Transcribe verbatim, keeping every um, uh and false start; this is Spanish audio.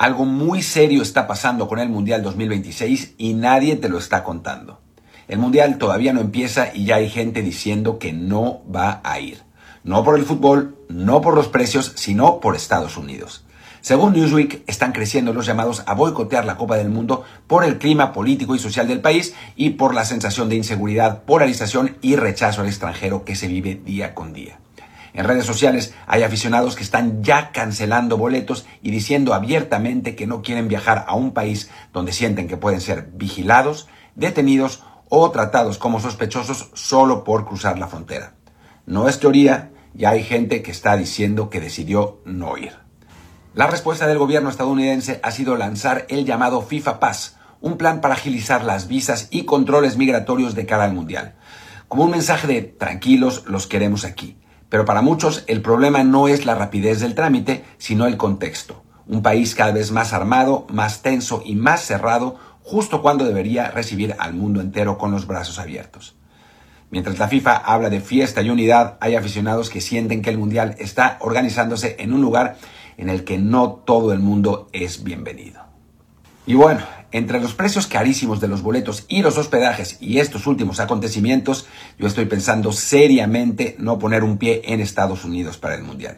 Algo muy serio está pasando con el Mundial dos mil veintiséis y nadie te lo está contando. El Mundial todavía no empieza y ya hay gente diciendo que no va a ir. No por el fútbol, no por los precios, sino por Estados Unidos. Según Newsweek, están creciendo los llamados a boicotear la Copa del Mundo por el clima político y social del país y por la sensación de inseguridad, polarización y rechazo al extranjero que se vive día con día. En redes sociales hay aficionados que están ya cancelando boletos y diciendo abiertamente que no quieren viajar a un país donde sienten que pueden ser vigilados, detenidos o tratados como sospechosos solo por cruzar la frontera. No es teoría, ya hay gente que está diciendo que decidió no ir. La respuesta del gobierno estadounidense ha sido lanzar el llamado FIFA Pass, un plan para agilizar las visas y controles migratorios de cara al Mundial. Como un mensaje de tranquilos, los queremos aquí. Pero para muchos el problema no es la rapidez del trámite, sino el contexto. Un país cada vez más armado, más tenso y más cerrado, justo cuando debería recibir al mundo entero con los brazos abiertos. Mientras la FIFA habla de fiesta y unidad, hay aficionados que sienten que el Mundial está organizándose en un lugar en el que no todo el mundo es bienvenido. Y bueno, entre los precios carísimos de los boletos y los hospedajes y estos últimos acontecimientos, yo estoy pensando seriamente no poner un pie en Estados Unidos para el Mundial.